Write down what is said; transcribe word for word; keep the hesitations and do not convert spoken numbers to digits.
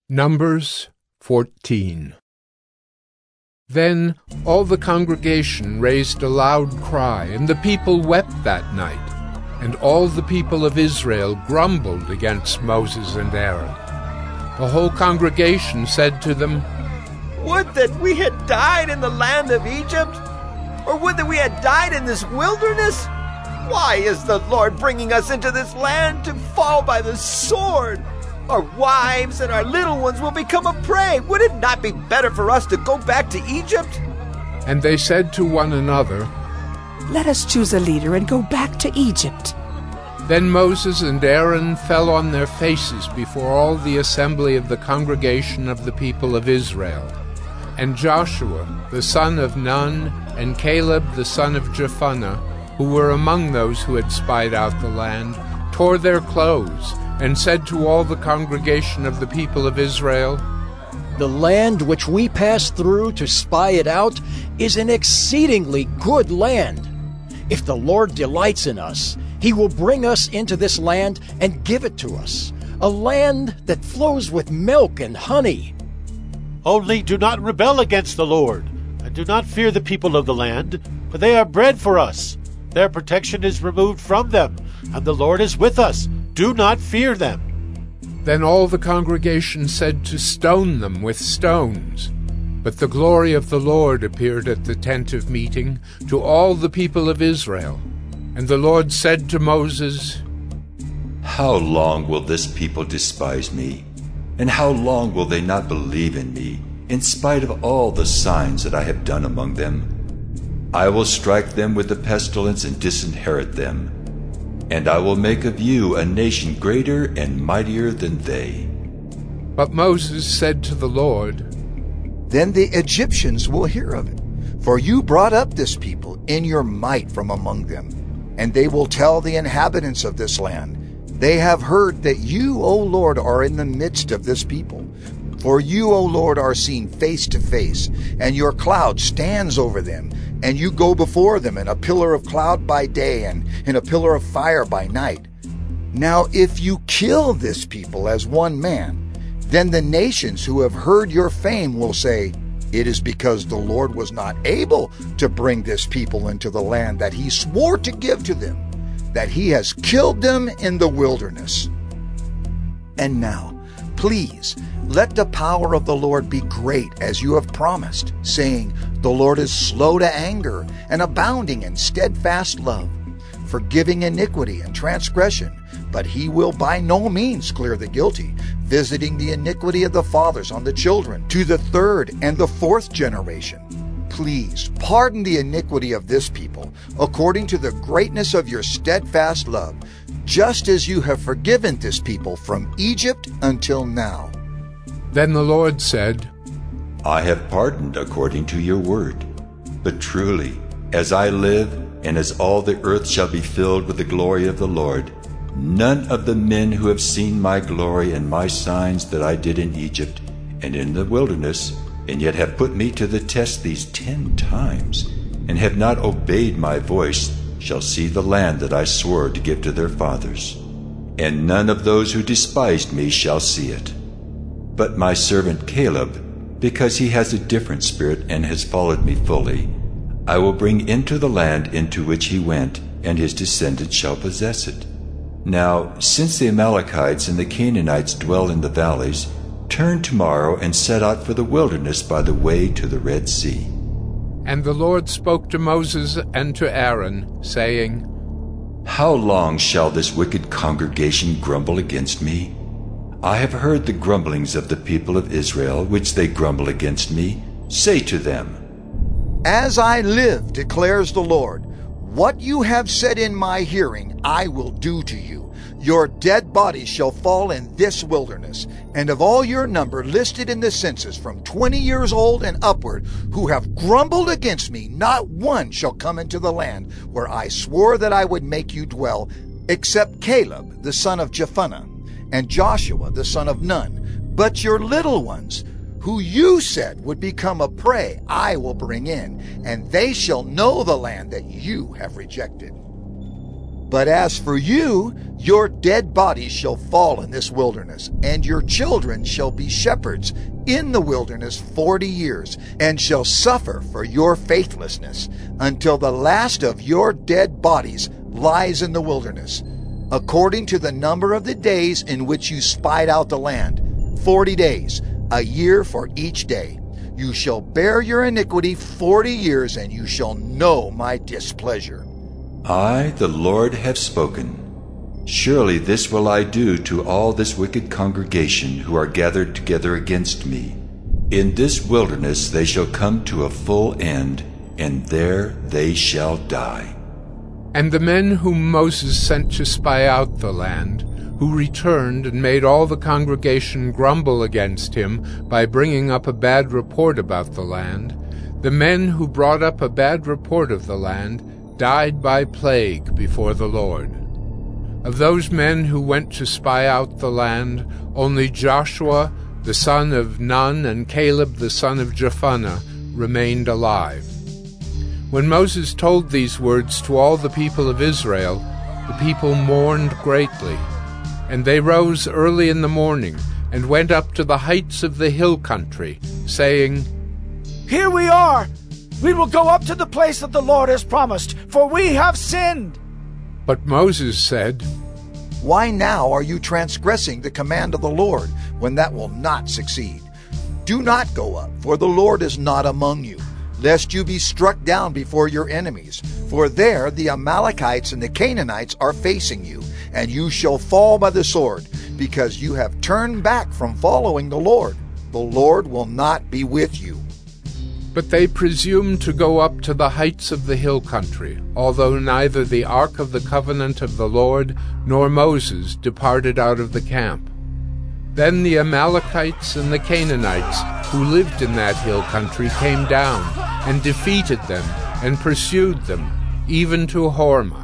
Numbers fourteen. Then all the congregation raised a loud cry, and the people wept that night. And all the people of Israel grumbled against Moses and Aaron. The whole congregation said to them, "Would that we had died in the land of Egypt, or would that we had died in this wilderness! Why is the Lord bringing us into this land to fall by the sword? Our wives and our little ones will become a prey. Would it not be better for us to go back to Egypt?" And they said to one another, "Let us choose a leader and go back to Egypt." Then Moses and Aaron fell on their faces before all the assembly of the congregation of the people of Israel. And Joshua, the son of Nun, and Caleb, the son of Jephunneh, who were among those who had spied out the land, tore their clothes, and said to all the congregation of the people of Israel, "The land which we passed through to spy it out is an exceedingly good land. If the Lord delights in us, He will bring us into this land and give it to us, a land that flows with milk and honey." Only do not rebel against the Lord, and do not fear the people of the land, for they are bread for us. Their protection is removed from them, and the Lord is with us. Do not fear them. Then all the congregation said to stone them with stones. But the glory of the Lord appeared at the tent of meeting to all the people of Israel. And the Lord said to Moses, "How long will this people despise me? And how long will they not believe in me, in spite of all the signs that I have done among them? I will strike them with the pestilence and disinherit them. And I will make of you a nation greater and mightier than they." But Moses said to the Lord, "Then the Egyptians will hear of it, for you brought up this people in your might from among them. And they will tell the inhabitants of this land, 'They have heard that you, O Lord, are in the midst of this people. For you, O Lord, are seen face to face, and your cloud stands over them, and you go before them in a pillar of cloud by day and in a pillar of fire by night. Now if you kill this people as one man, then the nations who have heard your fame will say, 'It is because the Lord was not able to bring this people into the land that He swore to give to them, that He has killed them in the wilderness.' And now, please, let the power of the Lord be great as you have promised, saying, 'The Lord is slow to anger and abounding in steadfast love, forgiving iniquity and transgression, but He will by no means clear the guilty, visiting the iniquity of the fathers on the children to the third and the fourth generation. Please pardon the iniquity of this people according to the greatness of your steadfast love, just as you have forgiven this people from Egypt until now.'" Then the Lord said, "I have pardoned according to your word. But truly, as I live, and as all the earth shall be filled with the glory of the Lord, none of the men who have seen my glory and my signs that I did in Egypt and in the wilderness, and yet have put me to the test these ten times, and have not obeyed my voice, shall see the land that I swore to give to their fathers. And none of those who despised me shall see it. But my servant Caleb, because he has a different spirit and has followed me fully, I will bring into the land into which he went, and his descendants shall possess it. Now, since the Amalekites and the Canaanites dwell in the valleys, turn tomorrow and set out for the wilderness by the way to the Red Sea." And the Lord spoke to Moses and to Aaron, saying, "How long shall this wicked congregation grumble against me? I have heard the grumblings of the people of Israel, which they grumble against me. Say to them, 'As I live, declares the Lord, what you have said in my hearing I will do to you. Your dead bodies shall fall in this wilderness, and of all your number listed in the census from twenty years old and upward, who have grumbled against me, not one shall come into the land where I swore that I would make you dwell, except Caleb the son of Jephunneh, and Joshua the son of Nun. But your little ones, who you said would become a prey, I will bring in, and they shall know the land that you have rejected.'" But as for you, your dead bodies shall fall in this wilderness, and your children shall be shepherds in the wilderness forty years, and shall suffer for your faithlessness, until the last of your dead bodies lies in the wilderness, according to the number of the days in which you spied out the land, forty days, a year for each day. You shall bear your iniquity forty years, and you shall know my displeasure. I, the Lord, have spoken. Surely this will I do to all this wicked congregation who are gathered together against me. In this wilderness they shall come to a full end, and there they shall die. And the men whom Moses sent to spy out the land, who returned and made all the congregation grumble against him by bringing up a bad report about the land, the men who brought up a bad report of the land died by plague before the Lord. Of those men who went to spy out the land, only Joshua the son of Nun and Caleb the son of Jephunneh remained alive. When Moses told these words to all the people of Israel, the people mourned greatly. And they rose early in the morning and went up to the heights of the hill country, saying, Here we are! We will go up to the place that the Lord has promised, for we have sinned. But Moses said, Why now are you transgressing the command of the Lord, when that will not succeed? Do not go up, for the Lord is not among you, lest you be struck down before your enemies. For there the Amalekites and the Canaanites are facing you, and you shall fall by the sword, because you have turned back from following the Lord. The Lord will not be with you. But they presumed to go up to the heights of the hill country, although neither the ark of the covenant of the Lord nor Moses departed out of the camp. Then the Amalekites and the Canaanites who lived in that hill country came down and defeated them and pursued them, even to Hormah.